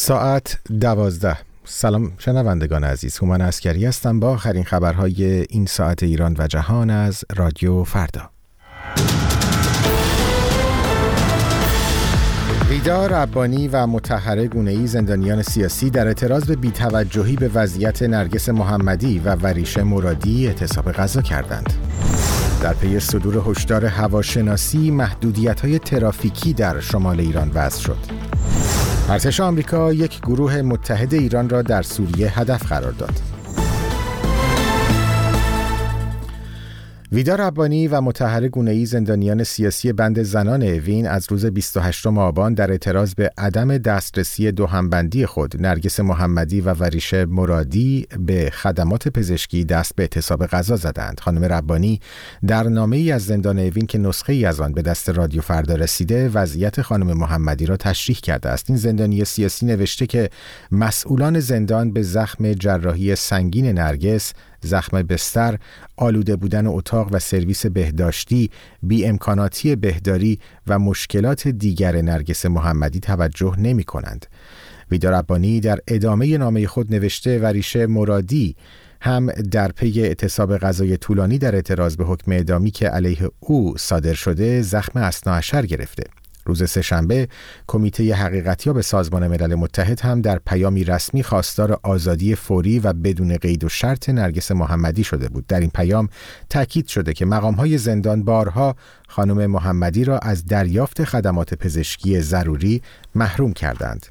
ساعت 12. سلام شنوندگان عزیز، هومن عسکری هستم با آخرین خبرهای این ساعت ایران و جهان از رادیو فردا. ویدا ربانی و مطهره گونه‌ای زندانیان سیاسی در اعتراض به بی‌توجهی به وضعیت نرگس محمدی و وریشه مرادی اعتصاب غذا کردند. در پی صدور هشدار هواشناسی، محدودیت‌های ترافیکی در شمال ایران وضع شد. ارتش آمریکا یک گروه متحد ایران را در سوریه هدف قرار داد. ویدا ربانی و مطهره گونه‌ای زندانیان سیاسی بند زنان اوین از روز 28 آبان در اعتراض به عدم دسترسی دو همبندی خود نرگس محمدی و وریشه مرادی به خدمات پزشکی دست به اعتصاب غذا زدند. خانم ربانی در نامه‌ای از زندان اوین که نسخه‌ای از آن به دست رادیو فردا رسیده وضعیت خانم محمدی را تشریح کرده است. این زندانی سیاسی نوشته که مسئولان زندان به زخم جراحی سنگین نرگس، زخم بستر، آلوده بودن اتاق و سرویس بهداشتی، بی امکاناتی بهداری و مشکلات دیگر نرگس محمدی توجه نمی کنند. ویدا ربانی در ادامه نامه خود نوشته وریشه مرادی هم در پی اعتصاب غذای طولانی در اعتراض به حکم اعدامی که علیه او صادر شده زخم اثناعشر گرفته. روز سه‌شنبه کمیته حقیقتیاب سازمان ملل متحد هم در پیامی رسمی خواستار آزادی فوری و بدون قید و شرط نرگس محمدی شده بود. در این پیام تاکید شده که مقام‌های زندان بارها خانم محمدی را از دریافت خدمات پزشکی ضروری محروم کردند.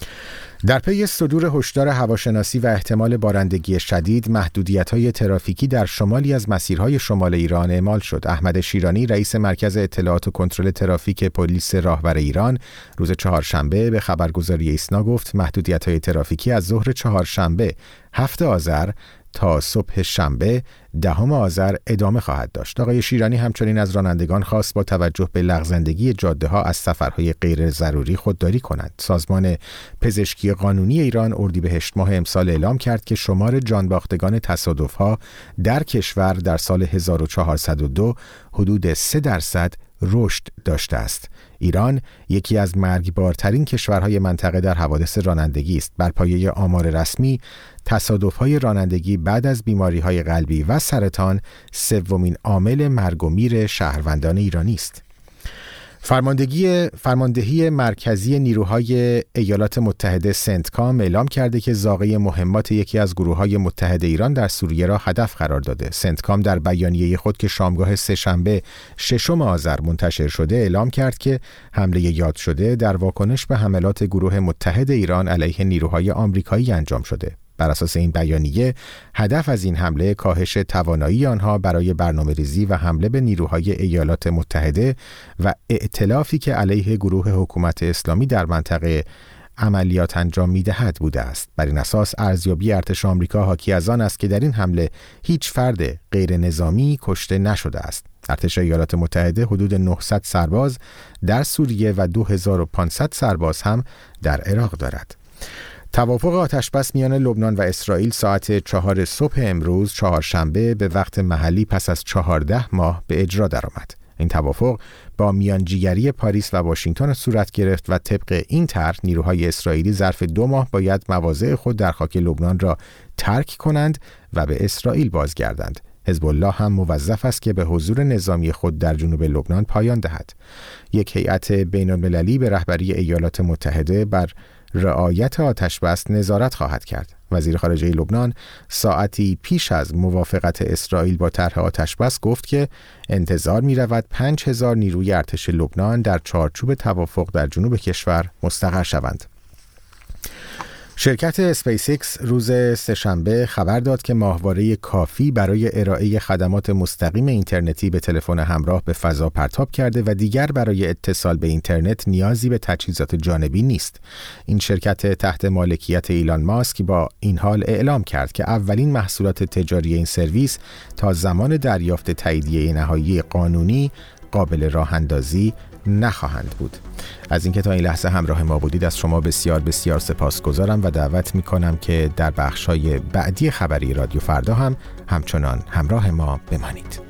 در پی صدور هشدار هواشناسی و احتمال بارندگی شدید، محدودیت‌های ترافیکی در شمالی از مسیرهای شمال ایران اعمال شد. احمد شیرانی، رئیس مرکز اطلاعات و کنترل ترافیک پلیس راهور ایران، روز چهارشنبه به خبرگزاری ایسنا گفت محدودیت‌های ترافیکی از ظهر چهارشنبه 7 آذر تا صبح شنبه 10 آذر ادامه خواهد داشت. آقای شیرانی همچنین از رانندگان خواست با توجه به لغزندگی جاده‌ها از سفرهای غیر ضروری خودداری کنند. سازمان پزشکی قانونی ایران اردیبهشت ماه امسال اعلام کرد که شمار جانباختگان تصادف‌ها در کشور در سال 1402 حدود 3% رشد داشته است. ایران یکی از مرگبارترین کشورهای منطقه در حوادث رانندگی است. بر پایه آمار رسمی، تصادف‌های رانندگی بعد از بیماری‌های قلبی و سرطان سومین عامل مرگ و میر شهروندان ایرانی است. فرماندهی مرکزی نیروهای ایالات متحده سنتکام اعلام کرده که زاغه مهمات یکی از گروه‌های متحد ایران در سوریه را هدف قرار داده. سنتکام در بیانیه خود که شامگاه سه‌شنبه 6 آذر منتشر شده اعلام کرد که حمله یاد شده در واکنش به حملات گروه متحد ایران علیه نیروهای آمریکایی انجام شده. بر اساس این بیانیه، هدف از این حمله کاهش توانایی آنها برای برنامه‌ریزی و حمله به نیروهای ایالات متحده و ائتلافی که علیه گروه حکومت اسلامی در منطقه عملیات انجام می‌دهد بوده است. بر این اساس ارزیابی ارتش آمریکا حاکی از آن است که در این حمله هیچ فرد غیر نظامی کشته نشده است. ارتش ایالات متحده حدود 900 سرباز در سوریه و 2500 سرباز هم در عراق دارد. توافق آتشبس میان لبنان و اسرائیل ساعت 4 صبح امروز چهارشنبه به وقت محلی پس از 14 ماه به اجرا درآمد. این توافق با میانجیگری پاریس و واشنگتن صورت گرفت و طبق این طرح نیروهای اسرائیلی ظرف 2 ماه باید مواضع خود در خاک لبنان را ترک کنند و به اسرائیل بازگردند. حزب الله هم موظف است که به حضور نظامی خود در جنوب لبنان پایان دهد. یک هیئت بین‌المللی به رهبری ایالات متحده بر رعایت آتشبس نظارت خواهد کرد. وزیر خارجه لبنان ساعتی پیش از موافقت اسرائیل با طرح آتشبس گفت که انتظار می رود 5000 نیروی ارتش لبنان در چارچوب توافق در جنوب کشور مستقر شوند. شرکت اسپیس ایکس روز سه‌شنبه خبر داد که ماهواره کافی برای ارائه خدمات مستقیم اینترنتی به تلفن همراه به فضا پرتاب کرده و دیگر برای اتصال به اینترنت نیازی به تجهیزات جانبی نیست. این شرکت تحت مالکیت ایلان ماسک با این حال اعلام کرد که اولین محصولات تجاری این سرویس تا زمان دریافت تاییدیه نهایی قانونی قابل راه‌اندازی نخواهند بود. از اینکه تا این لحظه همراه ما بودید از شما بسیار بسیار سپاسگزارم و دعوت می‌کنم که در بخش‌های بعدی خبری رادیو فردا هم همچنان همراه ما بمانید.